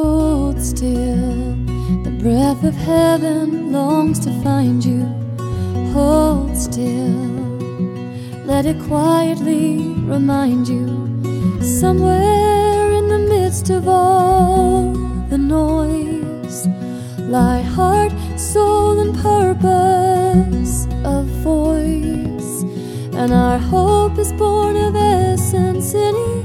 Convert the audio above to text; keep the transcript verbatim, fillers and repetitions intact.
hold still. The breath of heaven longs to find you. Hold still. Let it quietly remind you, somewhere in the midst of all the noise, lie heart, soul, and purpose of voice. And our hope is born of essence in you.